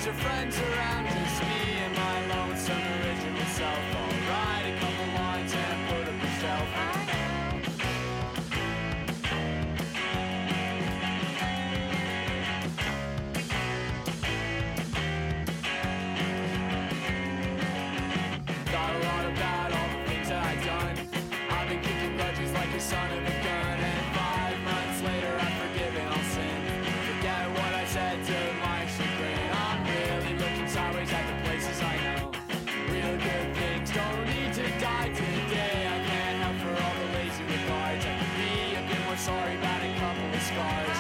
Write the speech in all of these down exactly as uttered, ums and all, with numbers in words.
bunch of friends around, just me and my lonesome original self. I'll write a couple lines and put up a shelf. Thought a lot about all the things that I've done. I've been kicking grudges like a son of a gun, and five months later I've forgiven all sin. Forget what I said to my chagrin. I'm really looking sideways at the places I know. Real good things don't need to die today. I can't help for all the lazy regards. I could be a bit more sorry about a couple of scars.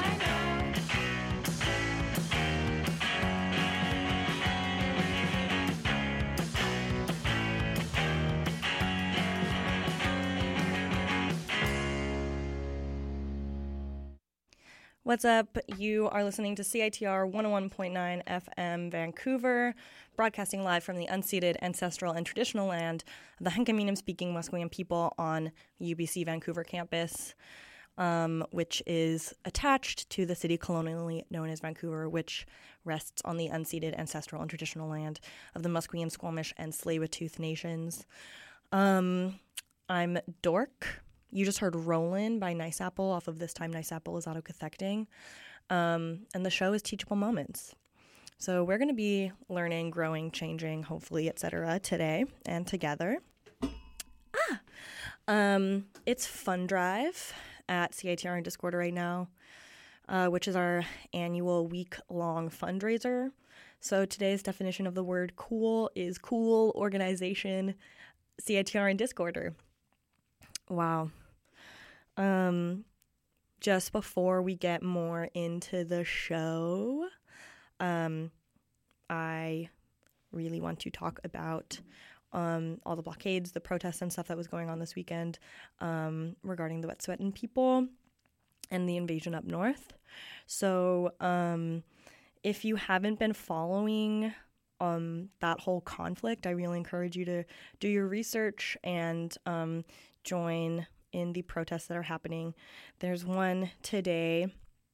What's up? You are listening to C I T R one oh one point nine F M Vancouver, broadcasting live from the unceded, ancestral, and traditional land of the Hunkaminam-speaking Musqueam people on U B C Vancouver campus, um, which is attached to the city colonially known as Vancouver, which rests on the unceded, ancestral, and traditional land of the Musqueam, Squamish, and Tsleil-Waututh nations. Um, I'm Dork. You just heard Rollin' by Nice Apple off of This Time Nice Apple is Auto Cathecting. Um, and the show is Teachable Moments. So we're going to be learning, growing, changing, hopefully, et cetera today and together. Ah! Um, it's Fun Drive at C I T R in Discord right now, uh, which is our annual week-long fundraiser. So today's definition of the word cool is cool organization C I T R in Discorder. Wow. Um, just before we get more into the show, um, I really want to talk about um, all the blockades, the protests and stuff that was going on this weekend um, regarding the Wet'suwet'en people and the invasion up north. So um, if you haven't been following um, that whole conflict, I really encourage you to do your research and um, join in the protests that are happening. There's one today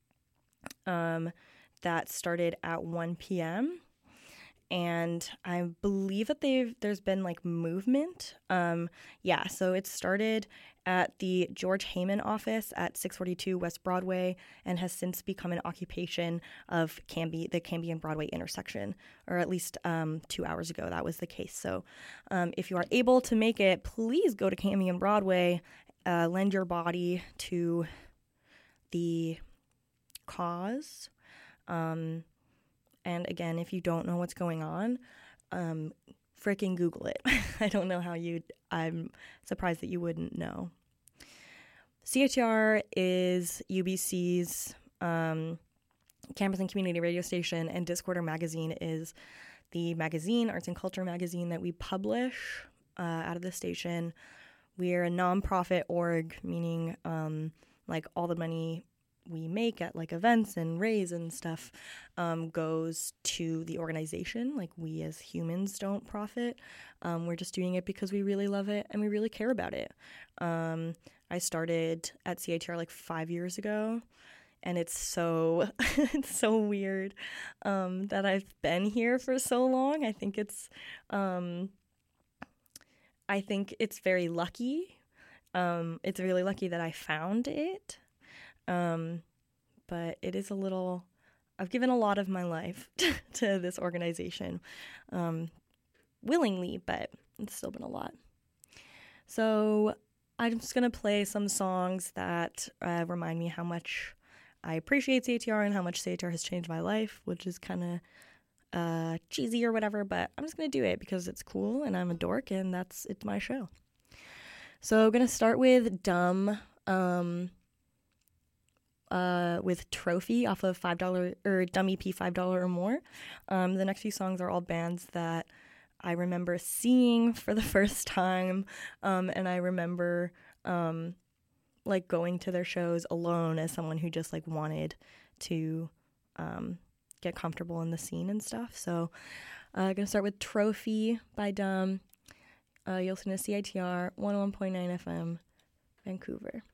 um, that started at one p.m. and I believe that they've there's been like movement. Um, yeah, so it started at the George Heyman office at six forty-two West Broadway and has since become an occupation of Cambie, the Cambie and Broadway intersection, or at least um, two hours ago that was the case. So um, if you are able to make it, please go to Cambie and Broadway, uh, lend your body to the cause. Um, and again, if you don't know what's going on, um, freaking Google it. I don't know how you'd, I'm surprised that you wouldn't know. C I T R is U B C's um, campus and community radio station, and Discorder Magazine is the magazine, arts and culture magazine that we publish uh, out of the station. We're a nonprofit org, meaning um, like all the money we make at like events and raise and stuff um, goes to the organization. Like we as humans don't profit. Um, we're just doing it because we really love it and we really care about it. Um, I started at C I T R like five years ago, and it's so it's so weird um, that I've been here for so long. I think it's um, I think it's very lucky. Um, it's really lucky that I found it. Um, but it is a little, I've given a lot of my life to this organization, um, willingly, but it's still been a lot. So I'm just going to play some songs that uh, remind me how much I appreciate C I T R and how much C I T R has changed my life, which is kind of uh, cheesy or whatever, but I'm just going to do it because it's cool and I'm a dork and that's, it's my show. So I'm going to start with Dumb, um, Uh, with Trophy off of five dollars or Dumb E P five dollars or more. Um, the next few songs are all bands that I remember seeing for the first time, um, and I remember um, like going to their shows alone as someone who just like wanted to um, get comfortable in the scene and stuff. So I'm uh, gonna start with Trophy by Dumb. Uh, you'll listen to C I T R one oh one point nine F M, Vancouver.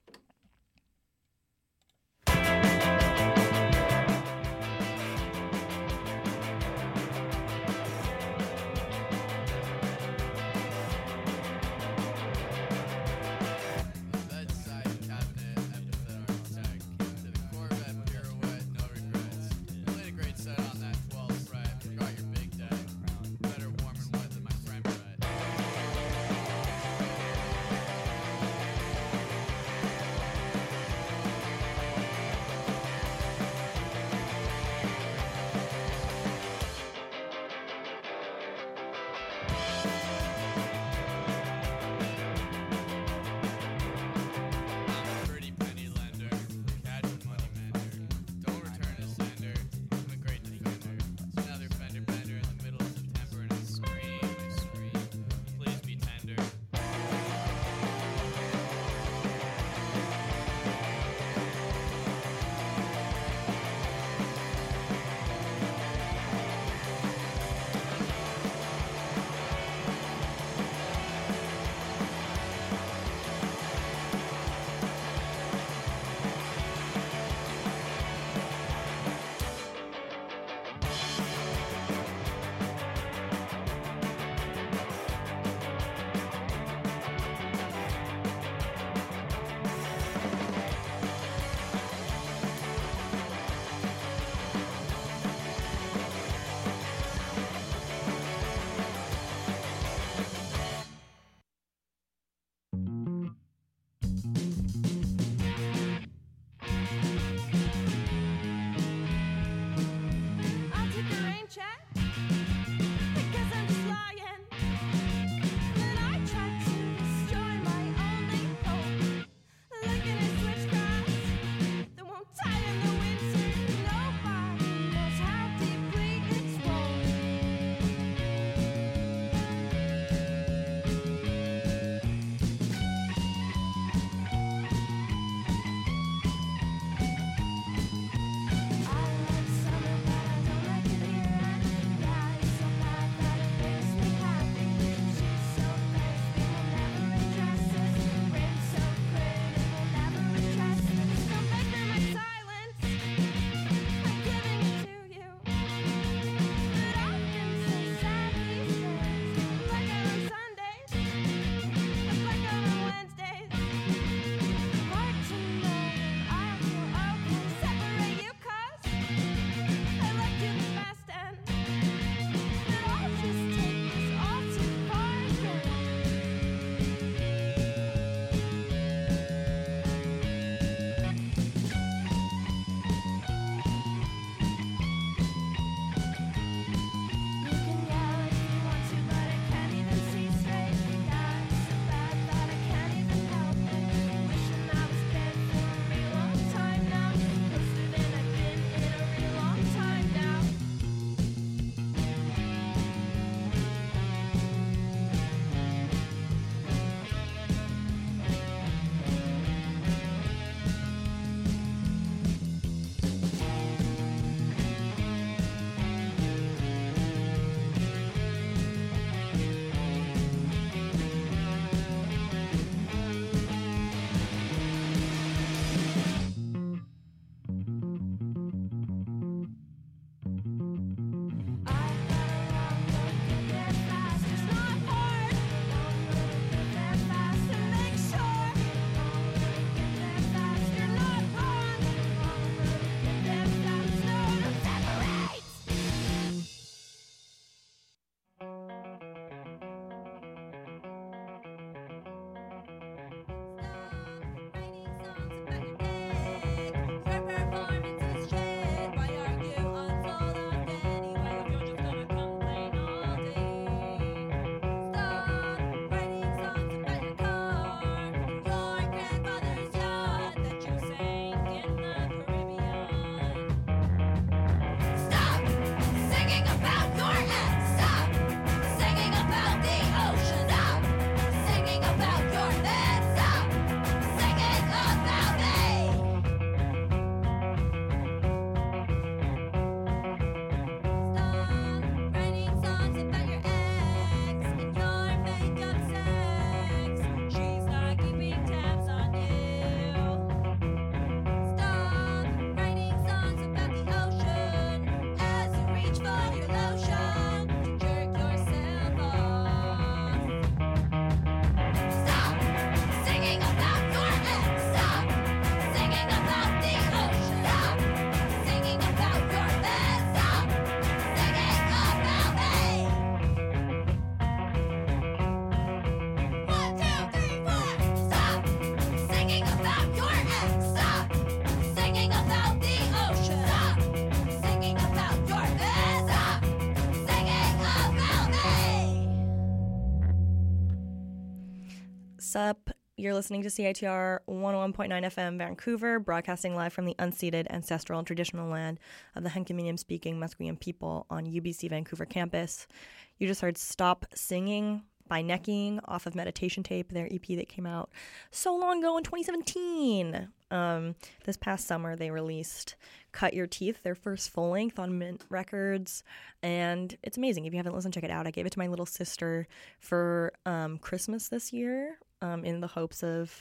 Sup, you're listening to C I T R one oh one point nine F M Vancouver, broadcasting live from the unceded, ancestral, and traditional land of the Hunkaminam-speaking Musqueam people on U B C Vancouver campus. You just heard Stop Singing by Necking off of Meditation Tape, their E P that came out so long ago in twenty seventeen. Um, this past summer, they released Cut Your Teeth, their first full-length on Mint Records, and it's amazing. If you haven't listened, check it out. I gave it to my little sister for um, Christmas this year, um, in the hopes of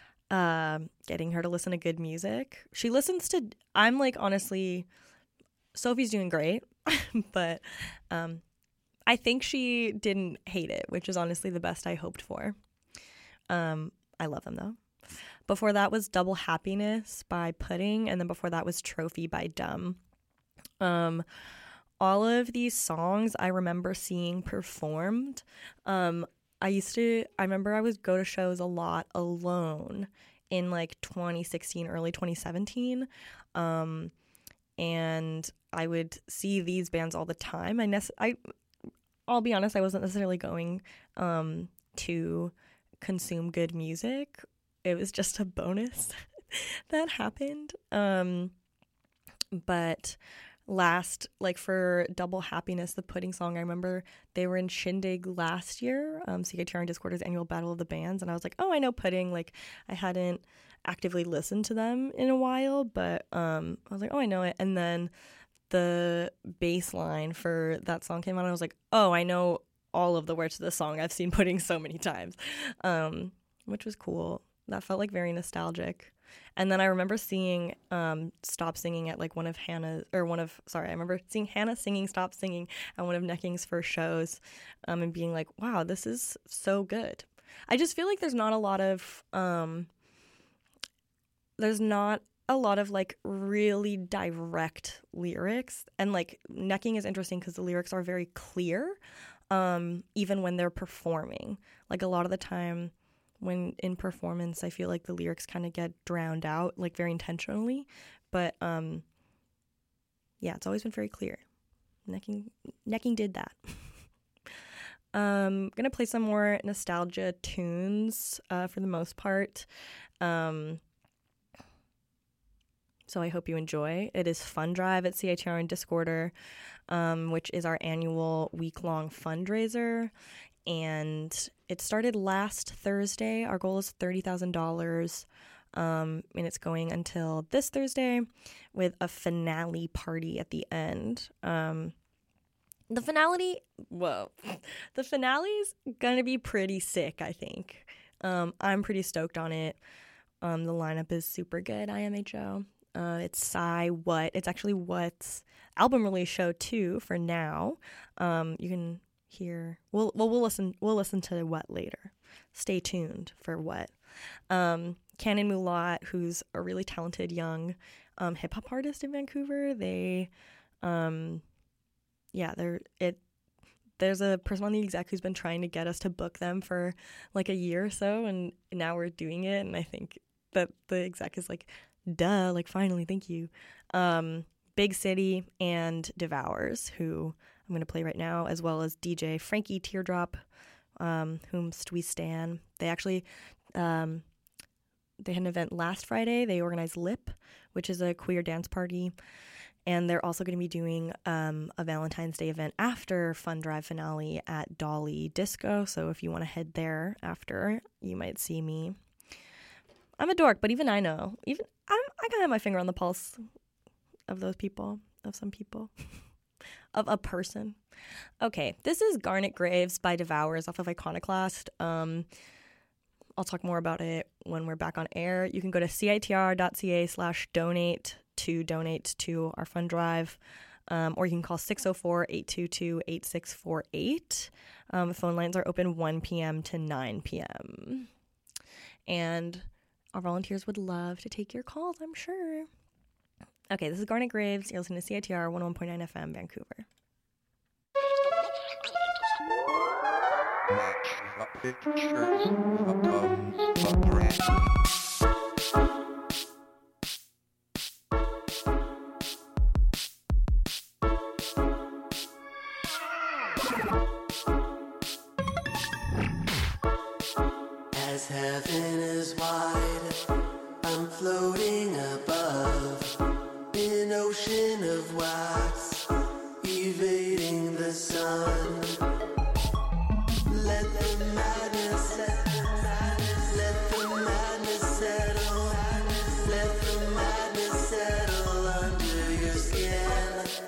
uh, getting her to listen to good music. She listens to, I'm like, honestly, Sophie's doing great, but um, I think she didn't hate it, which is honestly the best I hoped for. Um, I love them, though. Before that was Double Happiness by Pudding, and then before that was Trophy by Dumb. Um, all of these songs I remember seeing performed. Um, I used to, I remember I would go to shows a lot alone in like twenty sixteen, early twenty seventeen. Um, and I would see these bands all the time. I, nec- I I'll be honest, I wasn't necessarily going um, to consume good music. It was just a bonus that happened. Um, but last, like for Double Happiness, the Pudding song, I remember they were in Shindig last year, um, C I T R and Discorder's annual Battle of the Bands, and I was like, oh, I know Pudding. Like, I hadn't actively listened to them in a while, but um, I was like, oh, I know it. And then the bass line for that song came on, and I was like, oh, I know all of the words to this song. I've seen Pudding so many times, um, which was cool. That felt like very nostalgic. And then I remember seeing um, Stop Singing at like one of Hannah's, or one of, sorry, I remember seeing Hannah singing Stop Singing at one of Necking's first shows, um, and being like, wow, this is so good. I just feel like there's not a lot of, um, there's not a lot of like really direct lyrics. And like Necking is interesting because the lyrics are very clear, um, even when they're performing. Like a lot of the time, when in performance, I feel like the lyrics kind of get drowned out, like very intentionally. But um, yeah, it's always been very clear. Necking, Necking did that. um, gonna play some more nostalgia tunes uh, for the most part. Um, so I hope you enjoy. It is Fund Drive at C I T R and Discorder, um, which is our annual week-long fundraiser. And it started last Thursday. Our goal is thirty thousand dollars, um, and it's going until this Thursday with a finale party at the end. Um, the finale, whoa, the finale's going to be pretty sick, I think. Um, I'm pretty stoked on it. Um, the lineup is super good, I M H O. Uh, it's Psy What. It's actually What's album release show, too, for now. Um, you can hear we'll well we'll listen we'll listen to What later. Stay tuned for What. Um, Canon Mulat, who's a really talented young um, hip hop artist in Vancouver. They, um, yeah, they're it. There's a person on the exec who's been trying to get us to book them for like a year or so, and now we're doing it. And I think that the exec is like, duh, like finally, thank you. Um, Big City and Devours, who I'm going to play right now, as well as D J Frankie Teardrop, um, whomst we stan. They actually, um, they had an event last Friday. They organized Lip, which is a queer dance party. And they're also going to be doing um, a Valentine's Day event after Fun Drive finale at Dolly Disco. So if you want to head there after, you might see me. I'm a dork, but even I know. Even I'm, I kind of have my finger on the pulse of those people, of some people, of a person. Okay, this is Garnet Graves by Devours off of Iconoclast. Um, I'll talk more about it when we're back on air. You can go to citr.ca slash donate to donate to our fund drive, um, or you can call six oh four, eight two two, eight six four eight. Um, phone lines are open one p.m. to nine p.m. And our volunteers would love to take your calls, I'm sure. Okay, this is Garnet Graves. You're listening to C I T R one oh one point nine F M, Vancouver. Match the pictures of comes of red. As heaven is wide, I'm floating above an ocean of wax, evading the sun. Let the madness, let the madness, let the madness settle. Let the madness settle under your skin.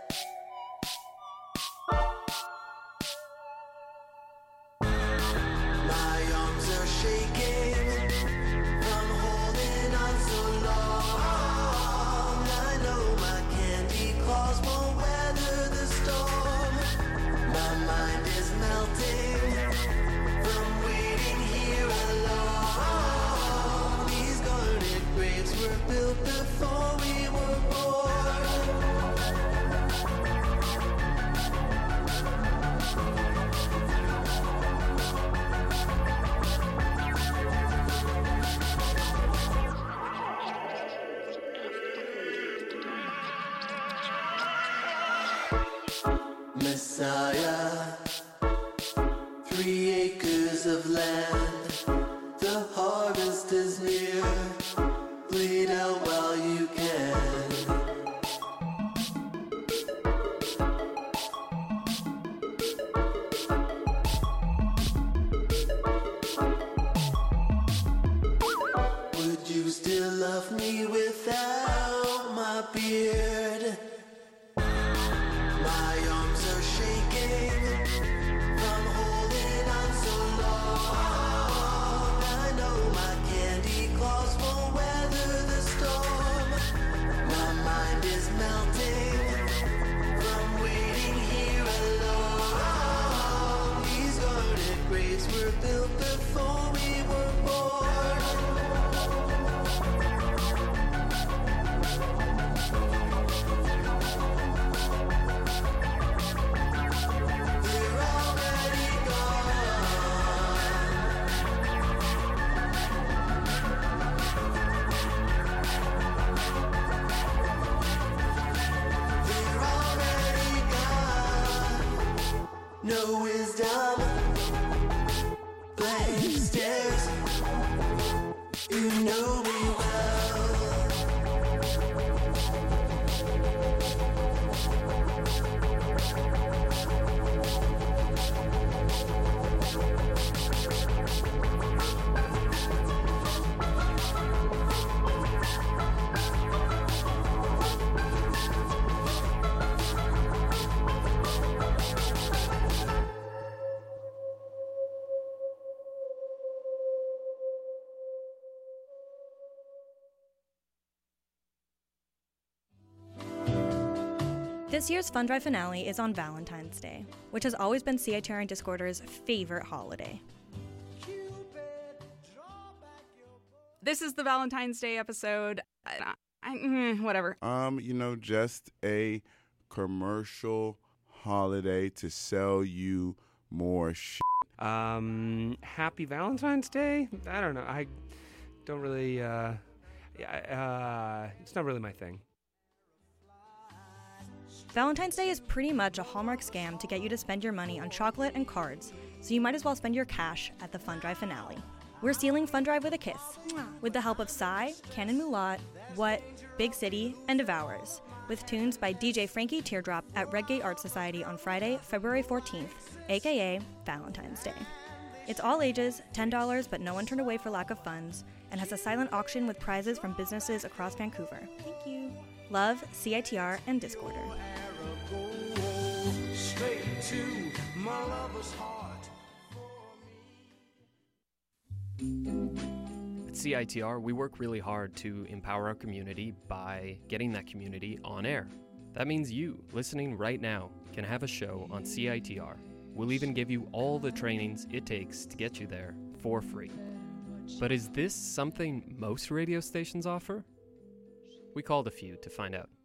My arms are shaking from holding on so long. I know my candy claws won't weather the storm. My mind is melting from waiting here alone. These garnet graves were built before we were born. Messiah, three acres of land, the harvest is near, bleed out while you can. Would you still love me without my beard? My arms are shaking from holding on so long. I know my candy claws won't weather the storm. My mind is melting from waiting here alone. These garnet graves were built before we were born. They're already gone. They're already gone. No wisdom, blank stares. You know me well. This year's Fun Drive finale is on Valentine's Day, which has always been C I T R and Discorder's favorite holiday. This is the Valentine's Day episode. I, I, mm, whatever. Um, you know, just a commercial holiday to sell you more shit. Um, happy Valentine's Day? I don't know. I don't really, uh, uh, it's not really my thing. Valentine's Day is pretty much a Hallmark scam to get you to spend your money on chocolate and cards, so you might as well spend your cash at the Fun Drive finale. We're sealing Fun Drive with a kiss, with the help of Psy, Canon Mulat, What, Big City, and Devourers, with tunes by D J Frankie Teardrop at Redgate Art Society on Friday, February fourteenth, aka Valentine's Day. It's all ages, ten dollars, but no one turned away for lack of funds, and has a silent auction with prizes from businesses across Vancouver. Thank you. Love, C I T R, and Discorder. Straight to my lover's heart. At C I T R, we work really hard to empower our community by getting that community on air. That means you, listening right now, can have a show on C I T R. We'll even give you all the trainings it takes to get you there for free. But is this something most radio stations offer? We called a few to find out.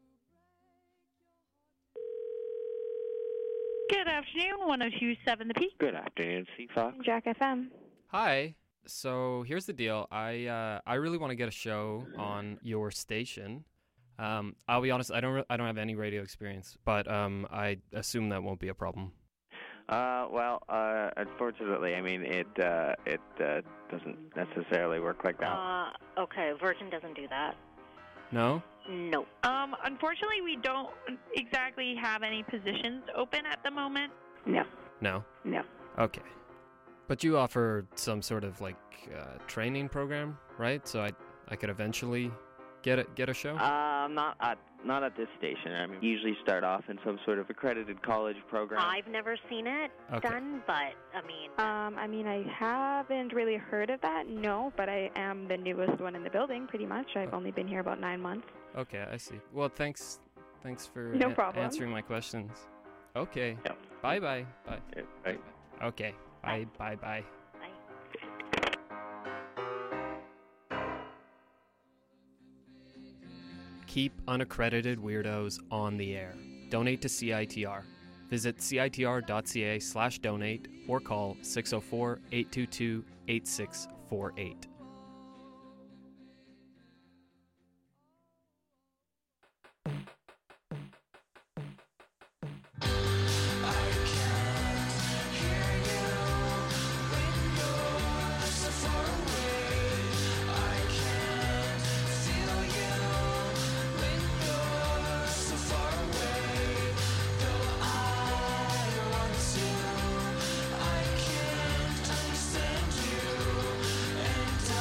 Good afternoon, one oh two point seven The Peak. Good afternoon, C Fox. Jack F M. Hi. So here's the deal. I uh, I really want to get a show on your station. Um, I'll be honest. I don't re- I don't have any radio experience, but um, I assume that won't be a problem. Uh, well, uh, unfortunately, I mean, it uh, it uh, doesn't necessarily work like that. Uh, okay, Virgin doesn't do that. No? No. Um, unfortunately, we don't exactly have any positions open at the moment. No. No? No. Okay. But you offer some sort of like uh, training program, right? So I I could eventually get a, get a show? Uh, not at not at this station. I mean, we usually start off in some sort of accredited college program. I've never seen it Okay. done, but I mean, Um, I mean, I haven't really heard of that, no, but I am the newest one in the building, pretty much. I've only been here about nine months. Okay, I see. Well, thanks thanks for No a- problem. answering my questions. Okay. Yep. Bye-bye. Bye. Yeah, right. Okay. Bye bye bye. Keep unaccredited weirdos on the air. Donate to C I T R. Visit citr.ca slash donate or call six oh four, eight two two, eight six four eight. I can't understand you, and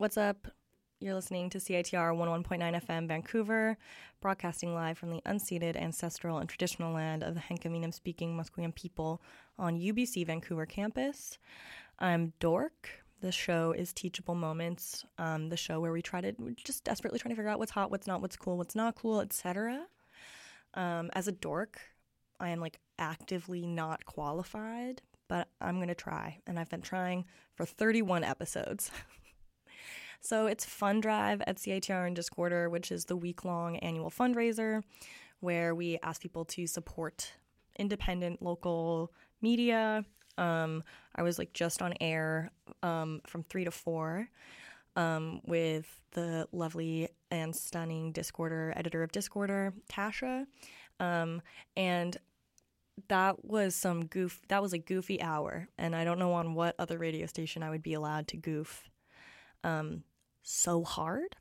What's up? You're listening to C I T R one oh one point nine F M Vancouver, broadcasting live from the unceded, ancestral, and traditional land of the Hankaminim-speaking Musqueam people on U B C Vancouver campus. I'm Dork. The show is Teachable Moments, um, the show where we try to, we're just desperately trying to figure out what's hot, what's not, what's cool, what's not cool, et cetera. Um, as a dork, I am like actively not qualified, but I'm going to try, and I've been trying for thirty-one episodes. So it's Fund Drive at C I T R and Discorder, which is the week-long annual fundraiser where we ask people to support independent local media. Um, I was like just on air um, from three to four um, with the lovely and stunning Discorder, editor of Discorder, Tasha. Um, and that was some goof. That was a goofy hour. And I don't know on what other radio station I would be allowed to goof. Um, so hard.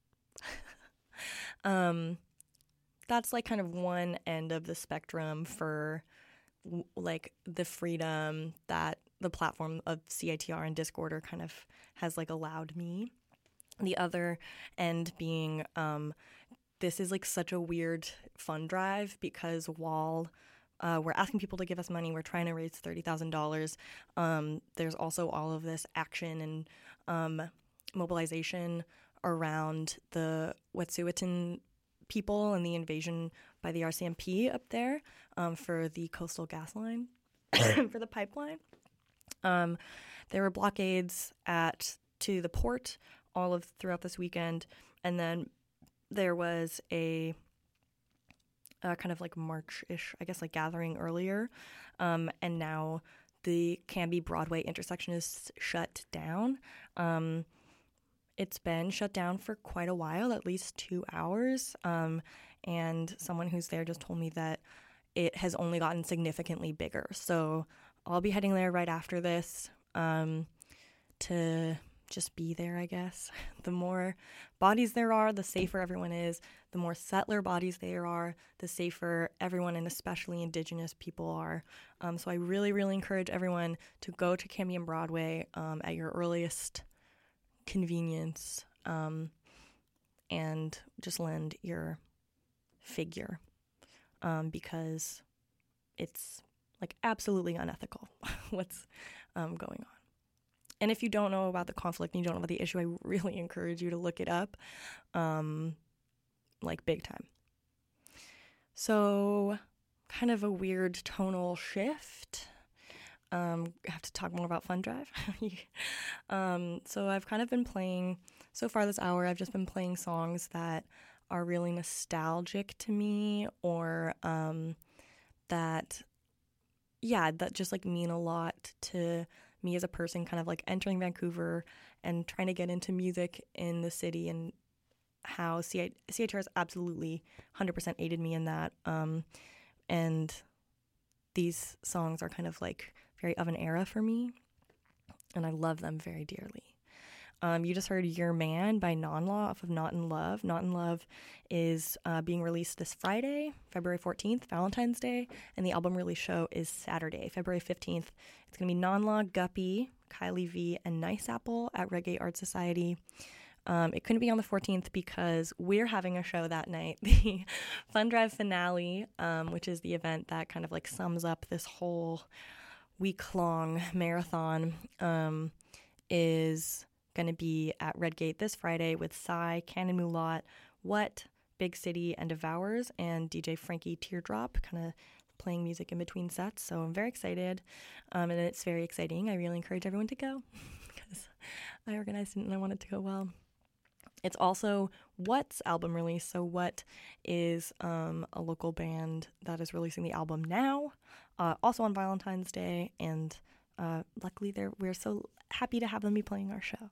um, that's like kind of one end of the spectrum for w- like the freedom that the platform of C I T R and Discorder kind of has like allowed me. The other end being um, this is like such a weird fund drive because while uh, we're asking people to give us money, we're trying to raise thirty thousand dollars. Um, there's also all of this action and um, mobilization around the Wet'suwet'en people and the invasion by the R C M P up there um, for the Coastal Gas Line, for the pipeline. Um, there were blockades at to the port all of throughout this weekend, and then there was a, a kind of like March-ish, I guess, like gathering earlier, um, and now the Cambie Broadway intersection is shut down. Um, It's been shut down for quite a while, at least two hours, um, and someone who's there just told me that it has only gotten significantly bigger. So I'll be heading there right after this um, to just be there, I guess. The more bodies there are, the safer everyone is. The more settler bodies there are, the safer everyone, and especially Indigenous people, are. Um, so I really, really encourage everyone to go to Cambie and Broadway um, at your earliest convenience um, and just lend your figure um, because it's like absolutely unethical what's um, going on. And if you don't know about the conflict and you don't know about the issue, I really encourage you to look it up um, like big time. So kind of a weird tonal shift. Um, I have to talk more about Fund Drive. um, so I've kind of been playing, so far this hour, I've just been playing songs that are really nostalgic to me or um, that, yeah, that just like mean a lot to me as a person kind of like entering Vancouver and trying to get into music in the city, and how C I T R has absolutely one hundred percent aided me in that. Um, and these songs are kind of like very of an era for me, and I love them very dearly. Um, you just heard Your Man by Non-Law off of Not in Love. Not in Love is uh, being released this Friday, February fourteenth, Valentine's Day, and the album release show is Saturday, February fifteenth. It's going to be Non-Law, Guppy, Kylie V, and Nice Apple at Reggae Art Society. Um, it couldn't be on the fourteenth because we're having a show that night, the Fund Drive finale, um, which is the event that kind of like sums up this whole week-long marathon, um, is going to be at Redgate this Friday with Psy, Cannon Mulat, What, Big City, and Devours, and D J Frankie Teardrop, kind of playing music in between sets. So I'm very excited, um, and it's very exciting. I really encourage everyone to go because I organized it and I want it to go well. It's also What's album release. So What is um, a local band that is releasing the album now, uh, also on Valentine's Day, and uh, luckily they're, we're so happy to have them be playing our show.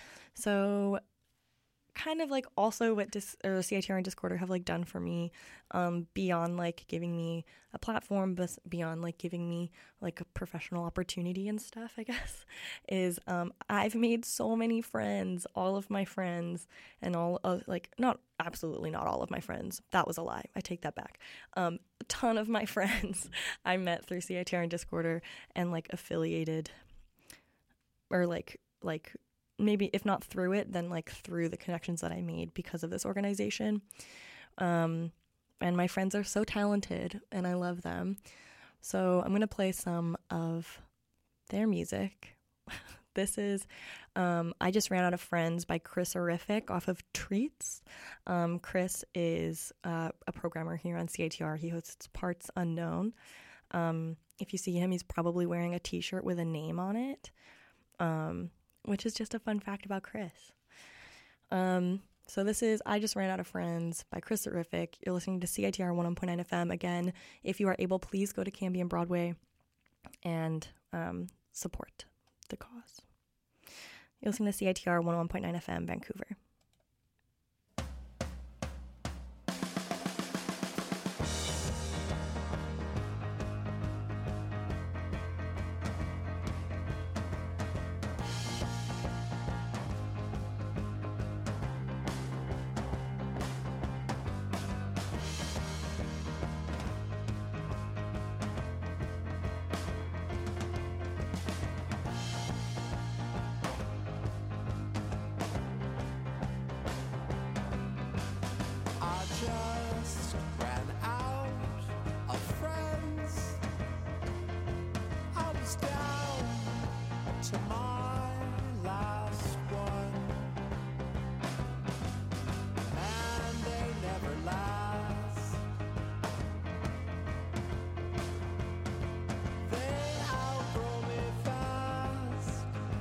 So kind of like also what Dis- or C I T R and Discorder have like done for me, um, beyond like giving me a platform, but beyond like giving me like a professional opportunity and stuff, I guess, is um, I've made so many friends. All of my friends and all of like, not absolutely not all of my friends. That was a lie. I take that back. Um, a ton of my friends I met through C I T R and Discorder and like affiliated or like like maybe if not through it, then like through the connections that I made because of this organization. Um, and my friends are so talented and I love them. So I'm going to play some of their music. This is um, I Just Ran Out of Friends by Chris Horrific off of Treats. Um, Chris is uh, a programmer here on C I T R. He hosts Parts Unknown. Um, if you see him, he's probably wearing a t-shirt with a name on it, um, which is just a fun fact about Chris. Um, so this is I Just Ran Out of Friends by Chris Horrific. You're listening to C I T R one oh one point nine F M. Again, if you are able, please go to Cambion Broadway and um, support the cause. You're listening to C I T R one oh one point nine F M, Vancouver. Just ran out of friends. I was down to my last one, and they never last. They outgrow me fast.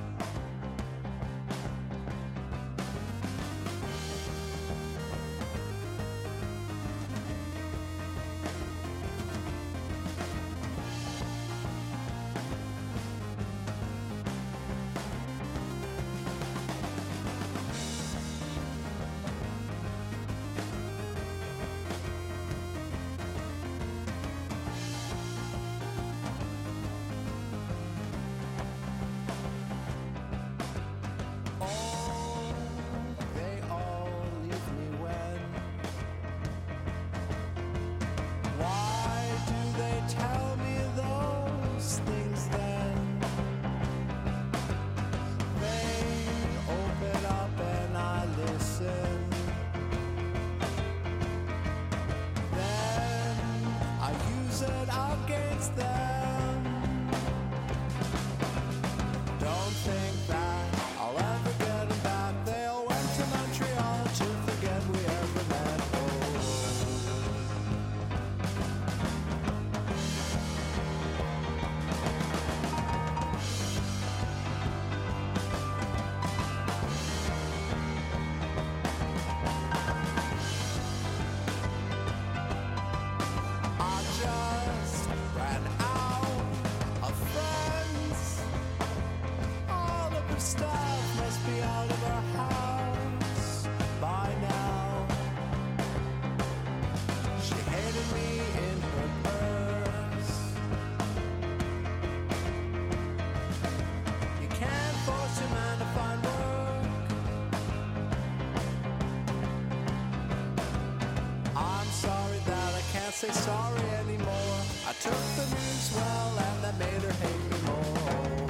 Say sorry anymore. I took the news well, and that made her hate me more.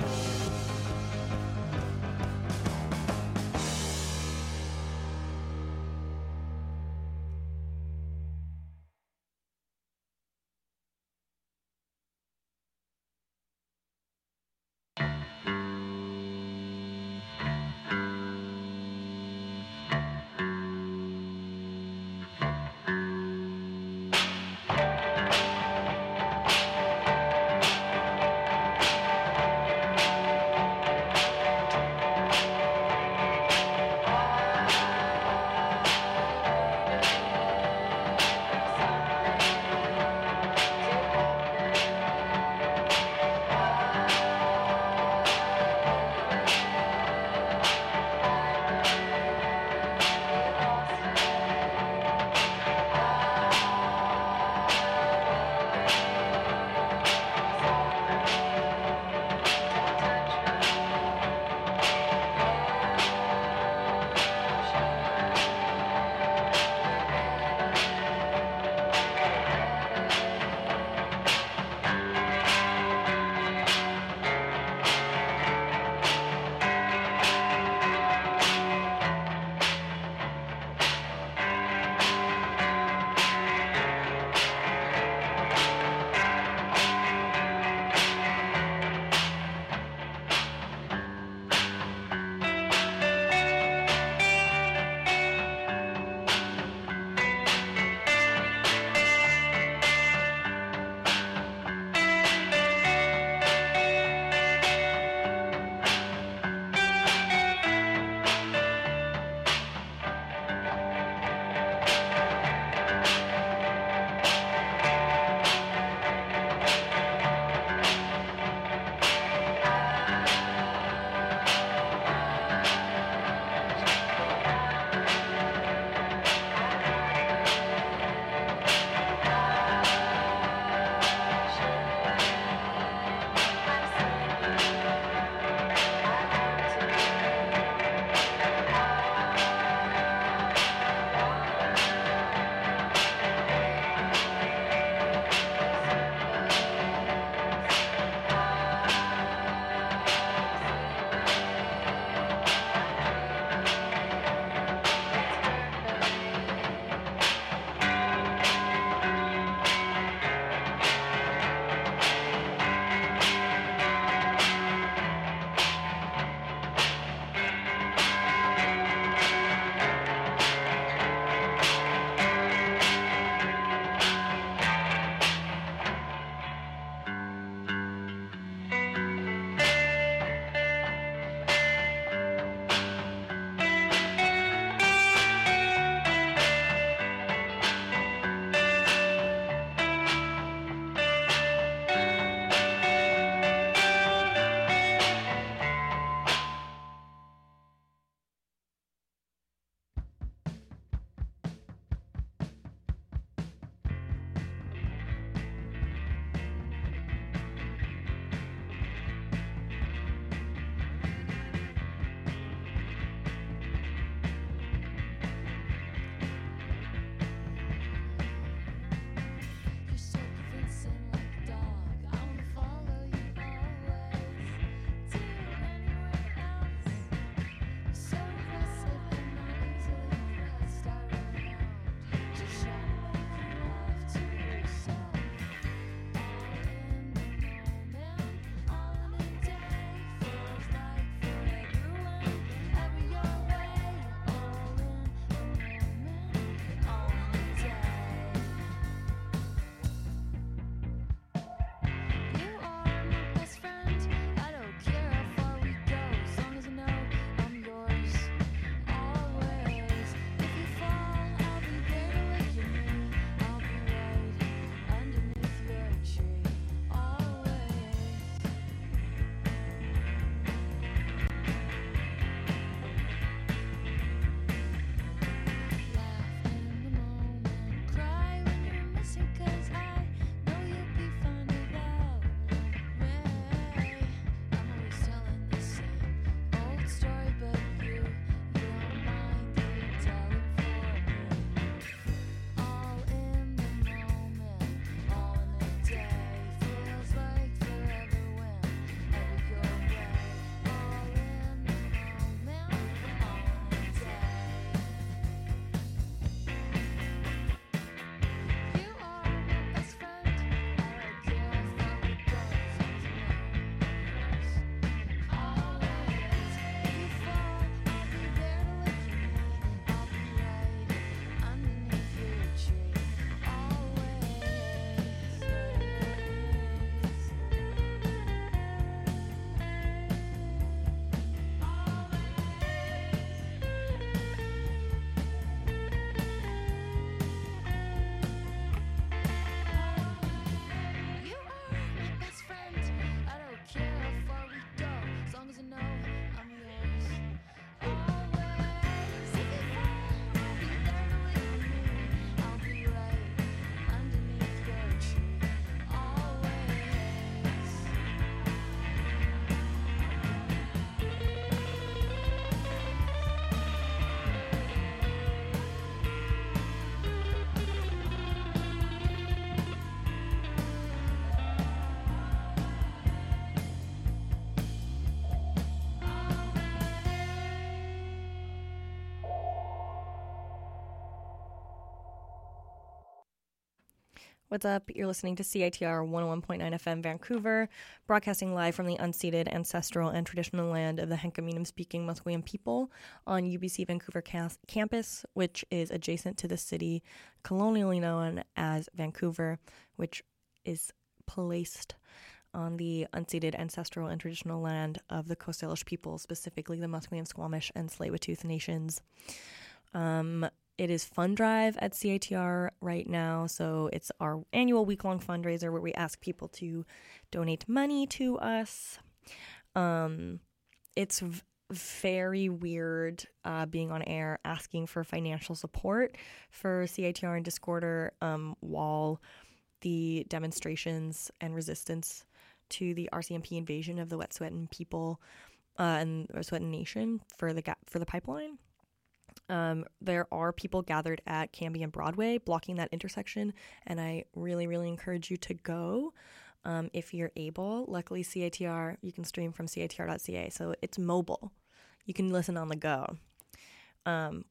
What's up? You're listening to C I T R one oh one point nine F M Vancouver, broadcasting live from the unceded, ancestral, and traditional land of the Henkaminam-speaking Musqueam people on U B C Vancouver cas- campus, which is adjacent to the city colonially known as Vancouver, which is placed on the unceded, ancestral, and traditional land of the Coast Salish people, specifically the Musqueam, Squamish, and Tsleil-Waututh nations. Um... It is Fund Drive at C I T R right now, so it's our annual week-long fundraiser where we ask people to donate money to us. Um, it's v- very weird uh, being on air asking for financial support for C I T R and Discorder um, while the demonstrations and resistance to the R C M P invasion of the Wet'suwet'en people uh, and Wet'suwet'en Nation for the ga- for the pipeline. Um, there are people gathered at Cambie and Broadway blocking that intersection, and I really, really encourage you to go um, if you're able. Luckily, C I T R, you can stream from C I T R dot C A, so it's mobile. You can listen on the go. Um,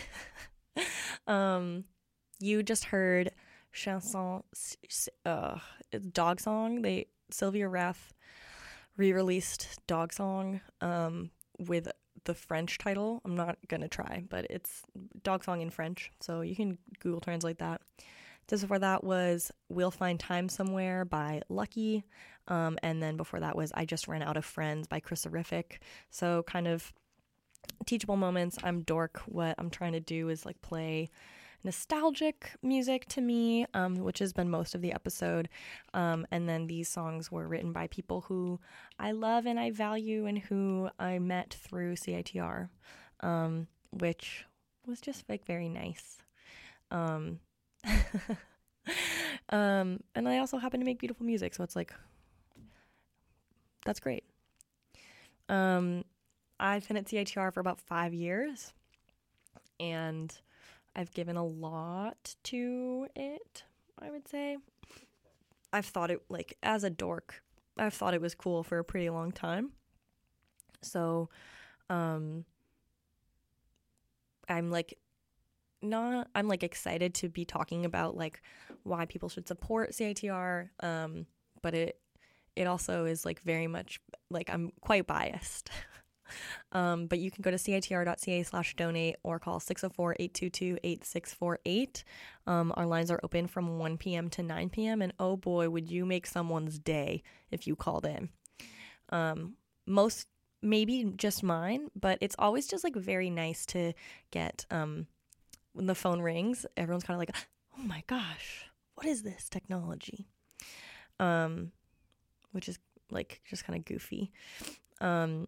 um, you just heard Chanson, uh, Dog Song. They Sylvia Rath re-released Dog Song um, with the French title. I'm not gonna try, but it's Dog Song in French, so you can Google translate that. Just before that was We'll Find Time Somewhere by Lucky, um, and then before that was I Just Ran Out of Friends by Chris Horrific. So kind of teachable moments. I'm dork. What I'm trying to do is like play nostalgic music to me, um, which has been most of the episode. Um, and then these songs were written by people who I love and I value and who I met through C I T R, um, which was just like very nice. Um, um, and I also happen to make beautiful music, so it's like, that's great. Um, I've been at C I T R for about five years, and I've given a lot to it, I would say. I've thought it, like, as a dork, I've thought it was cool for a pretty long time. So, um, I'm, like, not, I'm, like, excited to be talking about, like, why people should support C I T R, um, but it, it also is, like, very much, like, I'm quite biased. Um, but you can go to C I T R dot C A slash donate or call six oh four, eight two two, eight six four eight. Um, our lines are open from one p.m. to nine p.m. And oh boy, would you make someone's day if you called in. Um, most, maybe just mine, but it's always just like very nice to get, um, when the phone rings, everyone's kind of like, oh my gosh, what is this technology? Um, which is like just kind of goofy. Um,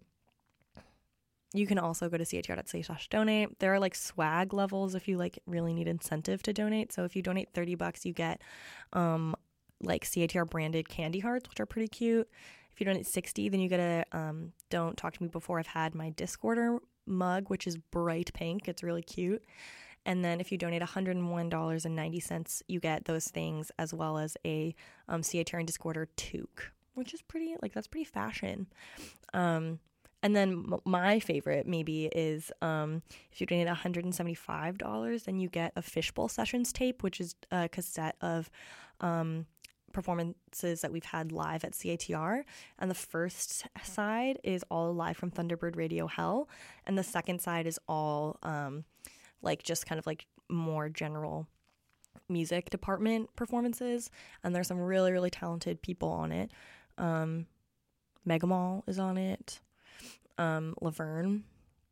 You can also go to C I T R dot C A slash donate. There are like swag levels if you like really need incentive to donate. So if you donate thirty bucks, you get um like C I T R branded candy hearts, which are pretty cute. If you donate sixty, then you get a um Don't Talk to Me Before I've Had My Discorder mug, which is bright pink. It's really cute. And then if you donate one hundred one dollars and ninety cents, you get those things as well as a um, C I T R and Discorder toque, which is pretty, like, that's pretty fashion. Um, and then m- my favorite maybe is um, if you donate one hundred seventy-five dollars, then you get a Fishbowl Sessions tape, which is a cassette of um, performances that we've had live at C I T R. And the first side is all live from Thunderbird Radio Hell. And the second side is all um, like just kind of like more general music department performances. And there's some really, really talented people on it. Um, Megamall is on it. Um, Laverne.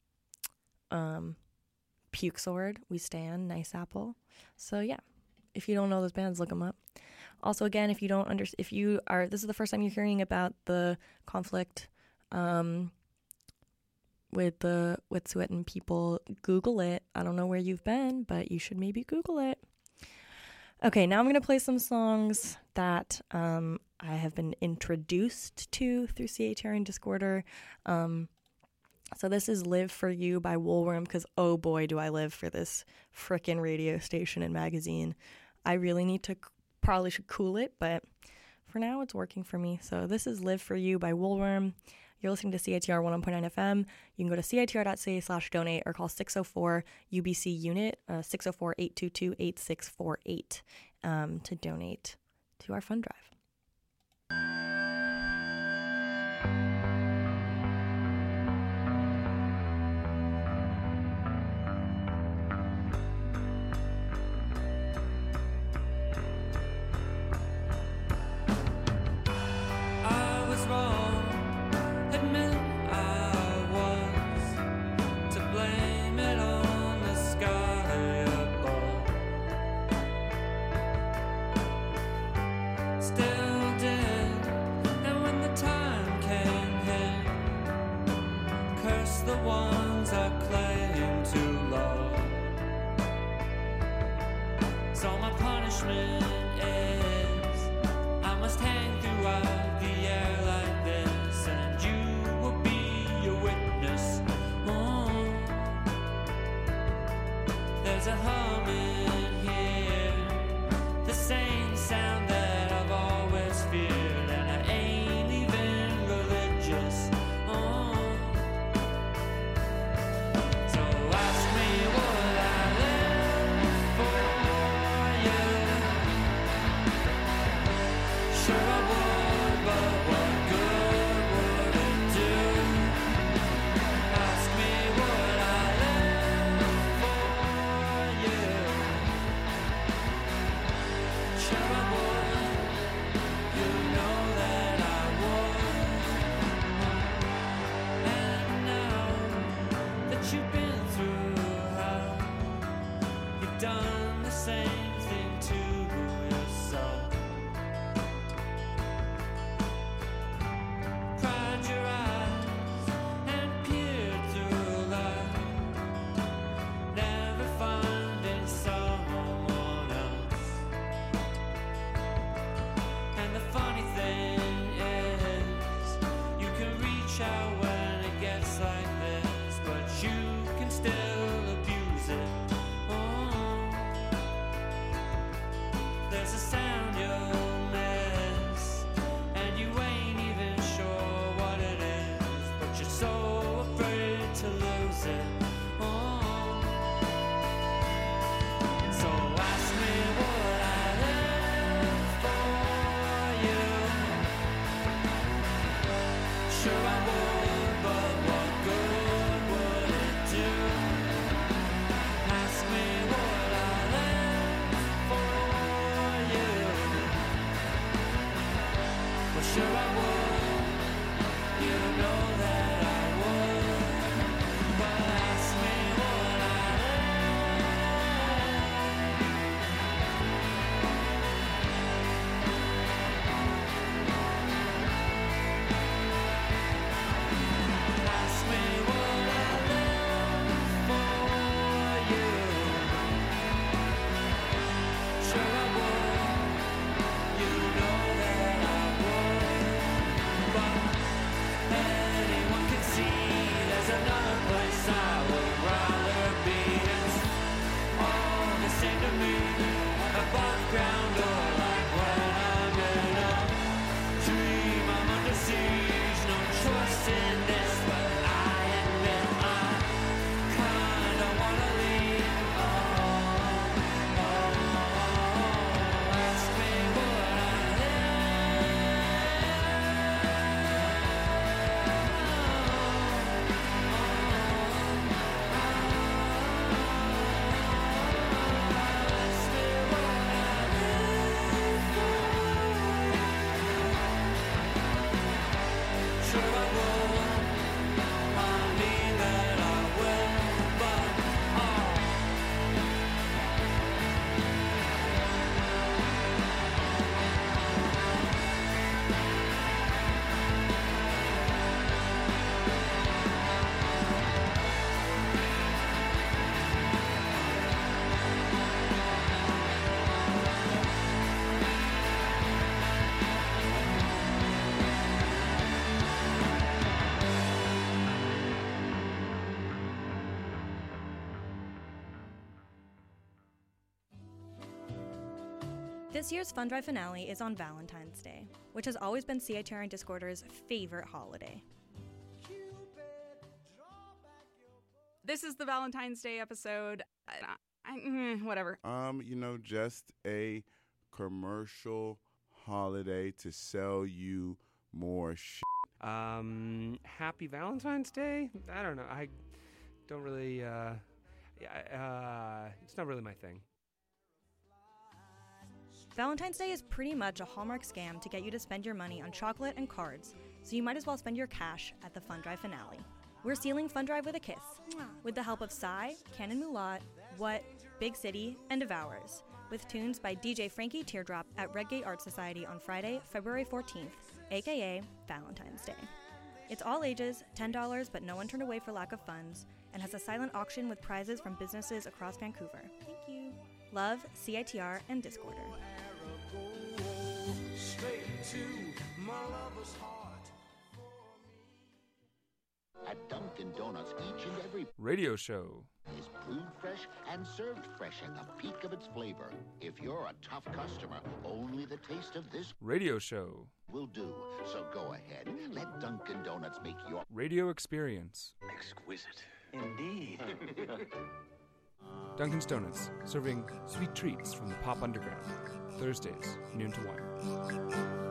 Um, Puke Sword, We Stand, Nice Apple. So yeah, if you don't know those bands, look them up. Also, again, if you don't under, if you are, this is the first time you're hearing about the conflict um, with the Wet'suwet'en people, Google it. I don't know where you've been, but you should maybe Google it. Okay, now I'm going to play some songs that um, I have been introduced to through C I T R and Discorder. Um, so this is Live For You by Woolworm, because oh boy, do I live for this frickin' radio station and magazine. I really need to, probably should cool it, but for now it's working for me. So this is Live For You by Woolworm. You're listening to C I T R one oh one point nine F M. You can go to C I T R dot C A slash donate or call six oh four U B C unit, uh, six oh four, eight two two, eight six four eight. um, to donate to our fund drive. I was wrong, admit I was to blame it on the sky above. Still did, and when the time came here, curse the ones I claim to love. So my punishment is I must hang throughout the air like this, and you will be a witness. Oh, there's a hum in here, the same sound that I've always feared, and I ain't even religious. Oh, so ask me what I live for you. Sure I would, but what good would it do? Ask me what I live for you. Sure I would, you know that I would. And now that you've been through hell, you've done the same thing to yourself. Cried your eyes and peered through life, never finding someone else. And the funny thing is, you can reach out when it gets like this, but you can still abuse it. Oh, there's a sound you'll miss, and you ain't even sure what it is, but you're so afraid to lose it. Oh, so ask me what I live for you. Sure I would, but what good would it do? Ask me what I live for you. Well, sure I would, you know that I would, but ask me what I live. Ask me what I live for you. Sure I would, you know that I would, but anyone can see there's another place I would rather be. It's all the same to me, above ground or like when I'm in a dream. I'm under siege, no choice in this, but I admit I kinda wanna leave. Oh, oh, ask me what I Sure I would, I mean that I will, but oh. This year's Fund Drive finale is on Valentine's Day, which has always been C I T R and Discorder's favorite holiday. This is the Valentine's Day episode. I, I, mm, whatever. Um, you know, just a commercial holiday to sell you more shit? Um, Happy Valentine's Day? I don't know. I don't really, uh, yeah, uh, it's not really my thing. Valentine's Day is pretty much a Hallmark scam to get you to spend your money on chocolate and cards, so you might as well spend your cash at the Fun Drive finale. We're sealing Fun Drive with a kiss, with the help of Psy, Canon Mulat, What, Big City, and Devours, with tunes by D J Frankie Teardrop at Redgate Art Society on Friday, February fourteenth, aka Valentine's Day. It's all ages, ten dollars, but no one turned away for lack of funds, and has a silent auction with prizes from businesses across Vancouver. Thank you. Love, C I T R, and Discorder. Straight to my lover's heart. At Dunkin' Donuts, each and every Radio show is brewed fresh and served fresh at the peak of its flavor. If you're a tough customer, only the taste of this radio show will do. So go ahead, let Dunkin' Donuts make your radio experience exquisite. Indeed. Dunkin' Donuts, serving sweet treats from the Pop Underground. Thursdays, noon to one.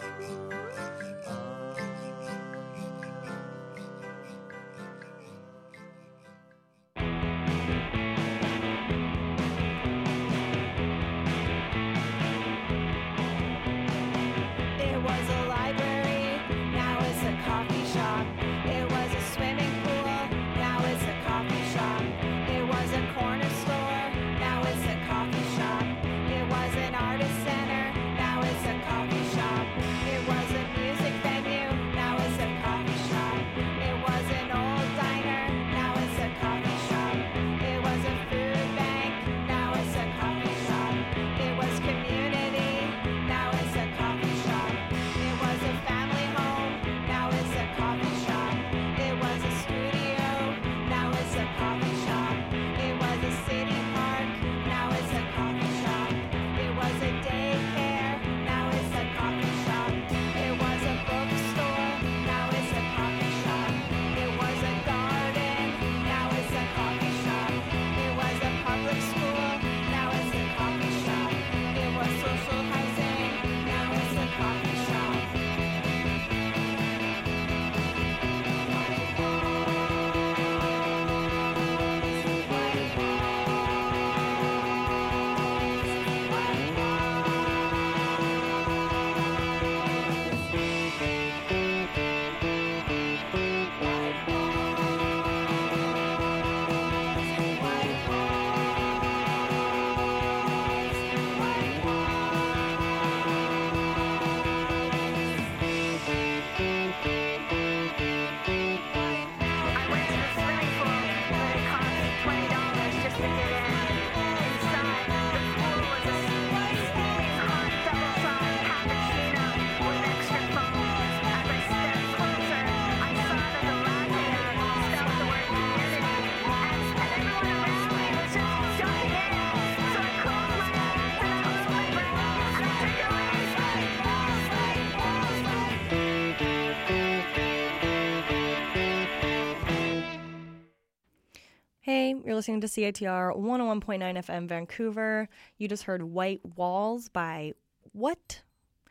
Hey, you're listening to C I T R one oh one point nine F M Vancouver. You just heard White Walls by What?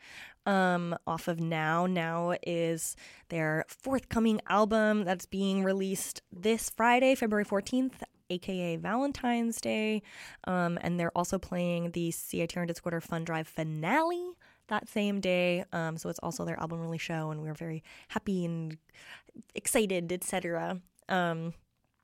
Um, off of Now. Now is their forthcoming album that's being released this Friday, February fourteenth, aka Valentine's Day. Um, and they're also playing the C I T R and Discorder Fun Drive finale that same day. Um, so it's also their album release show, and we're very happy and excited, et cetera. Um,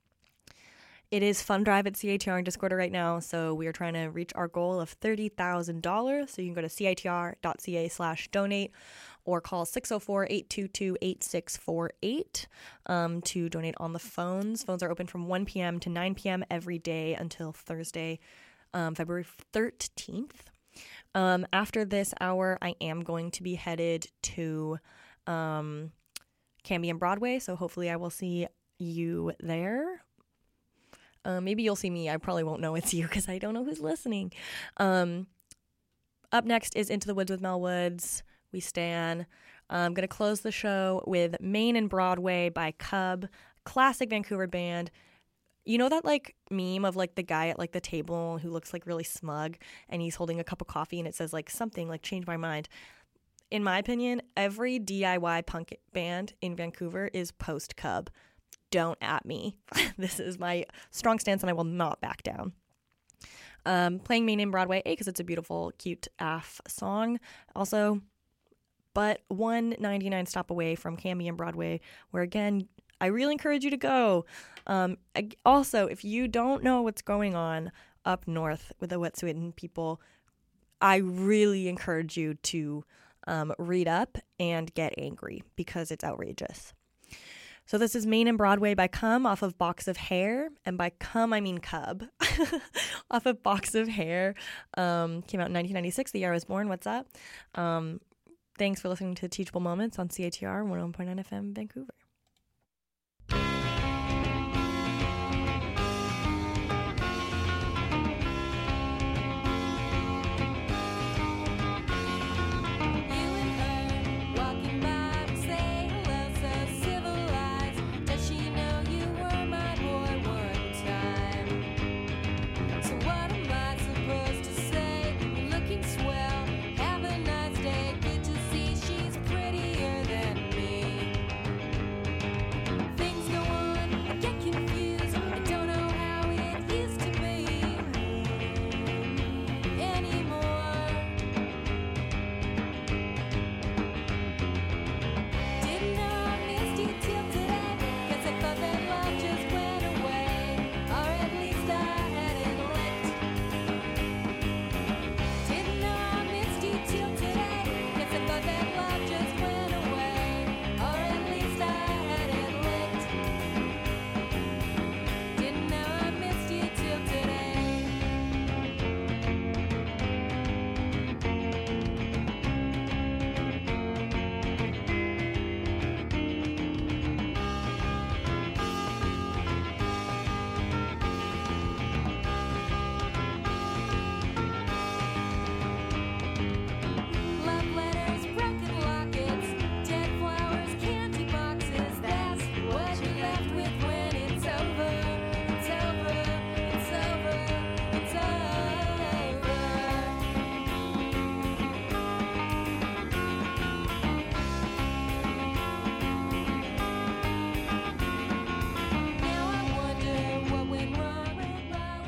It is Fun Drive at C I T R and Discorder right now, so we are trying to reach our goal of thirty thousand dollars. So you can go to citr.ca slash donate or call six oh four, eight two two, eight six four eight um, to donate on the phones. Phones are open from one p.m. to nine p.m. every day until Thursday, um, February thirteenth. Um, after this hour, I am going to be headed to um, Cambion Broadway, so hopefully I will see you there. Uh, maybe you'll see me. I probably won't know it's you because I don't know who's listening. Um, up next is Into the Woods with Mel Woods. We stan. I'm going to close the show with Main and Broadway by Cub, classic Vancouver band. You know that like meme of like the guy at like the table who looks like really smug and he's holding a cup of coffee and it says like something like change my mind. In my opinion, every D I Y punk band in Vancouver is post-Cub. Don't at me. This is my strong stance and I will not back down. Um, playing Main and Broadway, A, because it's a beautiful, cute A F song. Also, but one ninety-nine stop away from Cambie and Broadway, where again, I really encourage you to go. Um, I, also, if you don't know what's going on up north with the Wet'suwet'en people, I really encourage you to um, read up and get angry because it's outrageous. So this is Main and Broadway by Cum off of Box of Hair. And by Cum, I mean Cub. Off of Box of Hair. Um, came out in nineteen ninety-six, the year I was born. What's up? Um, thanks for listening to Teachable Moments on C I T R one oh one point nine F M Vancouver.